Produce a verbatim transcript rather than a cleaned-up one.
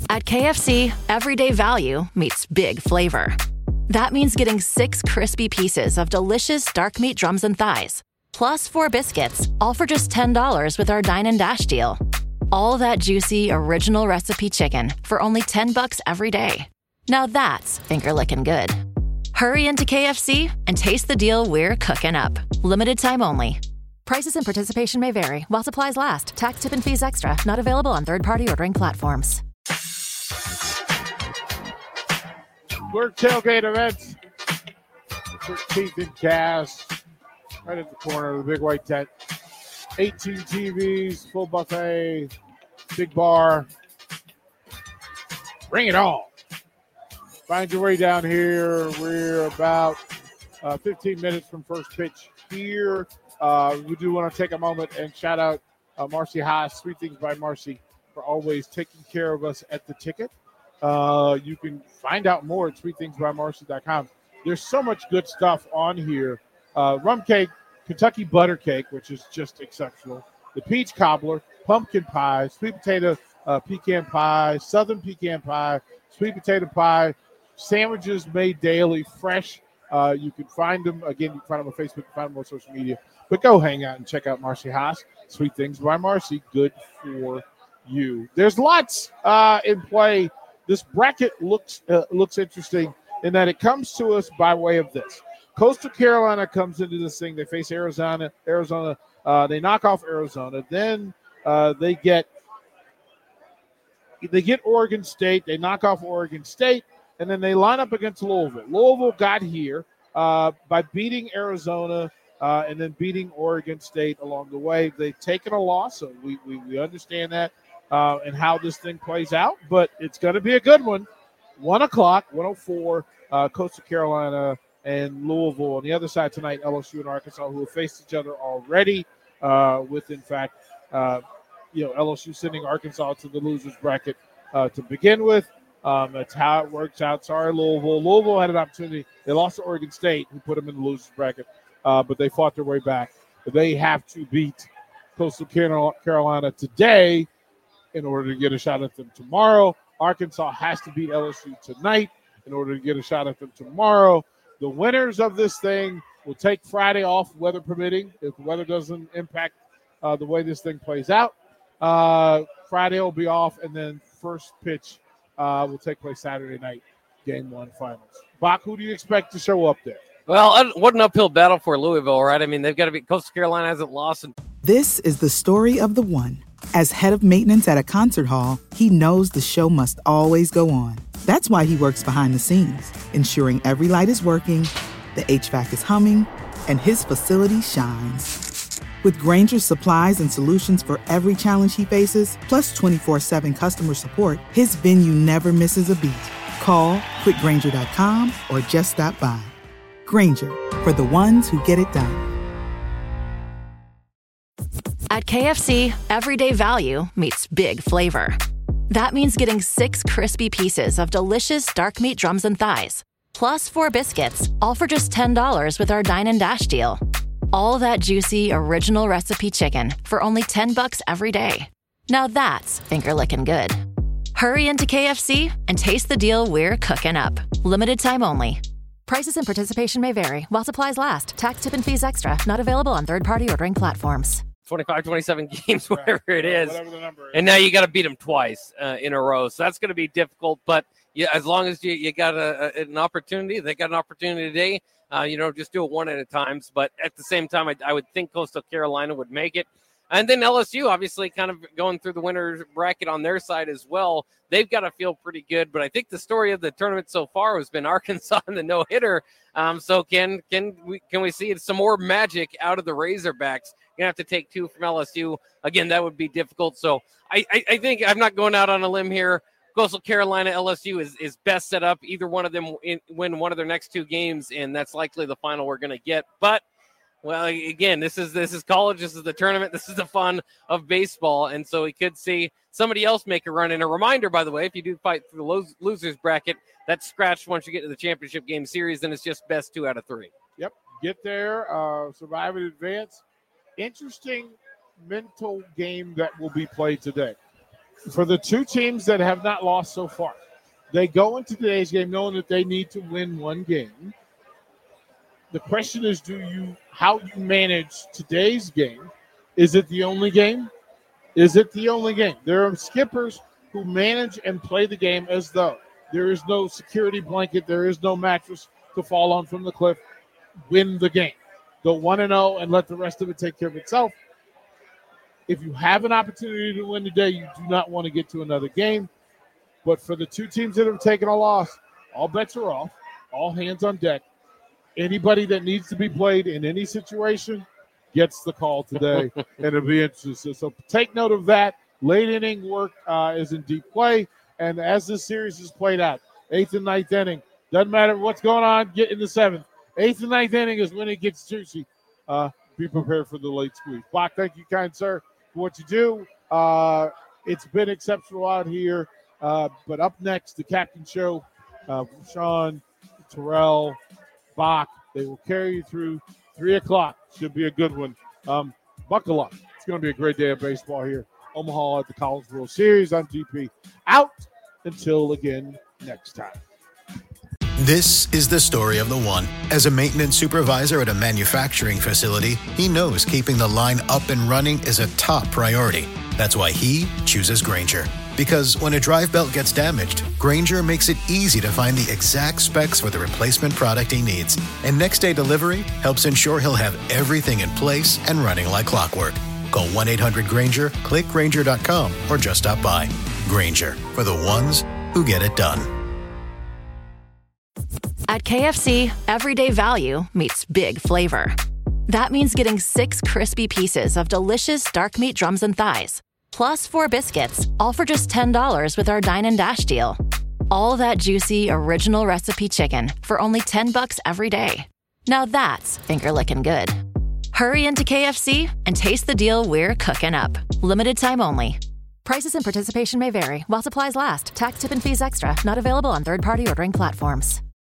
At K F C, everyday value meets big flavor. That means getting six crispy pieces of delicious dark meat drums and thighs, plus four biscuits, all for just ten dollars with our Dine and Dash deal. All that juicy, original recipe chicken for only ten bucks every day. Now that's finger-licking good. Hurry into K F C and taste the deal we're cooking up. Limited time only. Prices and participation may vary while supplies last. Tax, tip, and fees extra. Not available on third-party ordering platforms. Work Tailgate Events. thirteenth and Cass. Right at the corner of the big white tent. eighteen T Vs, full buffet, big bar. Bring it on. Find your way down here. We're about uh, fifteen minutes from first pitch here. Uh, we do want to take a moment and shout out uh, Marcy Haas, Sweet Things by Marcy, for always taking care of us at the ticket. Uh, you can find out more at sweet things by marcy dot com. There's so much good stuff on here. Uh, rum cake, Kentucky butter cake, which is just exceptional. The peach cobbler, pumpkin pie, sweet potato uh, pecan pie, southern pecan pie, sweet potato pie, sandwiches made daily, fresh. Uh, you can find them. Again, you can find them on Facebook, you can find them on social media. But go hang out and check out Marcy Haas. Sweet Things by Marcy. Good for you. There's lots uh, in play. This bracket looks uh, looks interesting in that it comes to us by way of this. Coastal Carolina comes into this thing. They face Arizona. Arizona. Uh, they knock off Arizona. Then uh, they get they get Oregon State. They knock off Oregon State. And then they line up against Louisville. Louisville got here uh, by beating Arizona uh, and then beating Oregon State along the way. They've taken a loss, so we, we, we understand that uh, and how this thing plays out. But it's going to be a good one. one o'clock, one oh four, uh, Coastal Carolina and Louisville. On the other side tonight, L S U and Arkansas, who have faced each other already uh, with, in fact, uh, you know, L S U sending Arkansas to the losers bracket uh, to begin with. Um, that's how it works out. Sorry, Louisville. Louisville had an opportunity. They lost to Oregon State, who put them in the losers bracket, uh, but they fought their way back. But they have to beat Coastal Carolina today in order to get a shot at them tomorrow. Arkansas has to beat L S U tonight in order to get a shot at them tomorrow. The winners of this thing will take Friday off, weather permitting, if the weather doesn't impact uh, the way this thing plays out. Uh, Friday will be off, and then first pitch Uh, will take place Saturday night, game one finals. Bach, who do you expect to show up there? Well, what an uphill battle for Louisville, right? I mean, they've got to be – Coastal Carolina hasn't lost. In- This is the story of the one. As head of maintenance at a concert hall, he knows the show must always go on. That's why he works behind the scenes, ensuring every light is working, the H V A C is humming, and his facility shines. With Grainger's supplies and solutions for every challenge he faces, plus twenty-four seven customer support, his venue never misses a beat. Call quick grainger dot com or just stop by. Grainger, for the ones who get it done. At K F C, everyday value meets big flavor. That means getting six crispy pieces of delicious dark meat drums and thighs, plus four biscuits, all for just ten dollars with our Dine and Dash deal. All that juicy, original recipe chicken for only ten bucks every day. Now that's finger-licking good. Hurry into K F C and taste the deal we're cooking up. Limited time only. Prices and participation may vary while supplies last. Tax, tip, and fees extra. Not available on third-party ordering platforms. twenty-five, twenty-seven games, whatever it is. Whatever the number is. And now you got to beat them twice uh, in a row. So that's going to be difficult. But yeah, as long as you, you got a, a, an opportunity, they got an opportunity today. Uh, you know, just do it one at a time. But at the same time, I, I would think Coastal Carolina would make it. And then L S U, obviously, kind of going through the winner's bracket on their side as well. They've got to feel pretty good. But I think the story of the tournament so far has been Arkansas and the no-hitter. Um, so can can we can we see some more magic out of the Razorbacks? You're going to have to take two from L S U. Again, that would be difficult. So I, I, I think I'm not going out on a limb here. Coastal Carolina, L S U is, is best set up. Either one of them in, win one of their next two games, and that's likely the final we're going to get. But, well, again, this is this is college. This is the tournament. This is the fun of baseball. And so we could see somebody else make a run. And a reminder, by the way, if you do fight through the losers bracket, that's scratched once you get to the championship game series, then it's just best two out of three. Yep, get there, uh, survive and advance. Interesting mental game that will be played today. for the two teams that have not lost so far, they go into today's game knowing that they need to win one game. The question is, do you how you manage today's game? Is it the only game? Is it the only game? There are skippers who manage and play the game as though there is no security blanket, there is no mattress to fall on from the cliff. Win the game. Go one and oh and let the rest of it take care of itself. If you have an opportunity to win today, you do not want to get to another game. But for the two teams that have taken a loss, all bets are off, all hands on deck. Anybody that needs to be played in any situation gets the call today, and it'll be interesting. So take note of that. Late inning work uh, is in deep play, and as this series is played out, eighth and ninth inning, doesn't matter what's going on, get in the seventh. Eighth and ninth inning is when it gets juicy. Uh, be prepared for the late squeeze. Bach, thank you, kind sir, for what you do. Uh, it's been exceptional out here. Uh, but up next, the Captain Show, uh, Sean, Terrell, Bach, they will carry you through three o'clock. Should be a good one. Um, buckle up. It's going to be a great day of baseball here. Omaha at the College World Series on T P. Out until again next time. This is the story of the one. As a maintenance supervisor at a manufacturing facility, he knows keeping the line up and running is a top priority. That's why he chooses Grainger. Because when a drive belt gets damaged, Grainger makes it easy to find the exact specs for the replacement product he needs. And next day delivery helps ensure he'll have everything in place and running like clockwork. Call one eight hundred Grainger, click Grainger dot com, or just stop by. Grainger, for the ones who get it done. At K F C, everyday value meets big flavor. That means getting six crispy pieces of delicious dark meat drums and thighs, plus four biscuits, all for just ten dollars with our Dine and Dash deal. All that juicy, original recipe chicken for only ten bucks every day. Now that's finger-licking good. Hurry into K F C and taste the deal we're cooking up. Limited time only. Prices and participation may vary while supplies last. Tax, tip, and fees extra. Not available on third-party ordering platforms.